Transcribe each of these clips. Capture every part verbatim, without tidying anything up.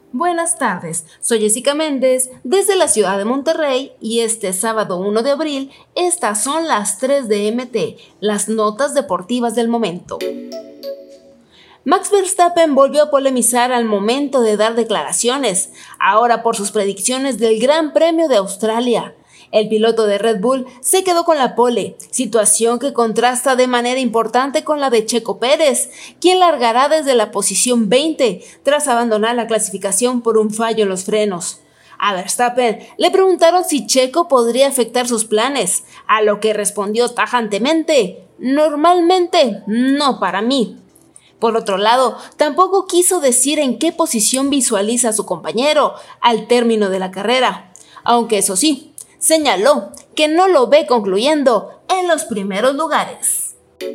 Buenas tardes, soy Jessica Méndez desde la ciudad de Monterrey y este sábado uno de abril estas son las tres de M T, las notas deportivas del momento. Max Verstappen volvió a polemizar al momento de dar declaraciones, ahora por sus predicciones del Gran Premio de Australia. El piloto de Red Bull se quedó con la pole, situación que contrasta de manera importante con la de Checo Pérez, quien largará desde la posición veinte tras abandonar la clasificación por un fallo en los frenos. A Verstappen le preguntaron si Checo podría afectar sus planes, a lo que respondió tajantemente: "Normalmente, no para mí". Por otro lado, tampoco quiso decir en qué posición visualiza a su compañero al término de la carrera, aunque eso sí, señaló que no lo ve concluyendo en los primeros lugares.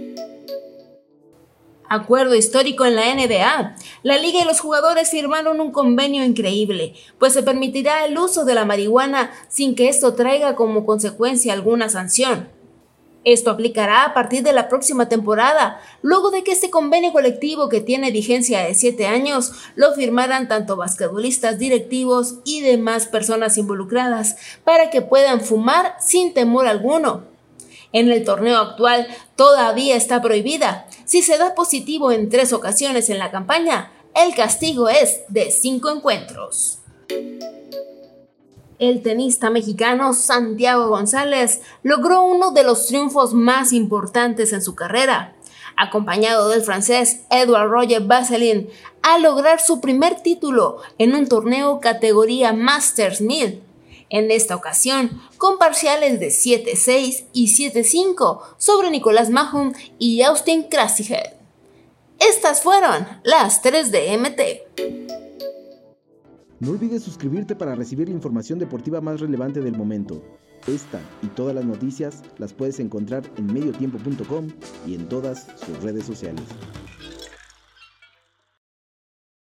Acuerdo histórico en la N B A. La liga y los jugadores firmaron un convenio increíble, pues se permitirá el uso de la marihuana sin que esto traiga como consecuencia alguna sanción. Esto aplicará a partir de la próxima temporada, luego de que este convenio colectivo, que tiene vigencia de siete años, lo firmaran tanto basquetbolistas, directivos y demás personas involucradas, para que puedan fumar sin temor alguno. En el torneo actual todavía está prohibida. Si se da positivo en tres ocasiones en la campaña, el castigo es de cinco encuentros. El tenista mexicano Santiago González logró uno de los triunfos más importantes en su carrera, acompañado del francés Edouard Roger Vasselin, al lograr su primer título en un torneo categoría Masters mil. En esta ocasión, con parciales de siete seis y siete cinco sobre Nicolás Mahon y Austin Krajicek. Estas fueron las tres de M T. No olvides suscribirte para recibir la información deportiva más relevante del momento. Esta y todas las noticias las puedes encontrar en mediotiempo punto com y en todas sus redes sociales.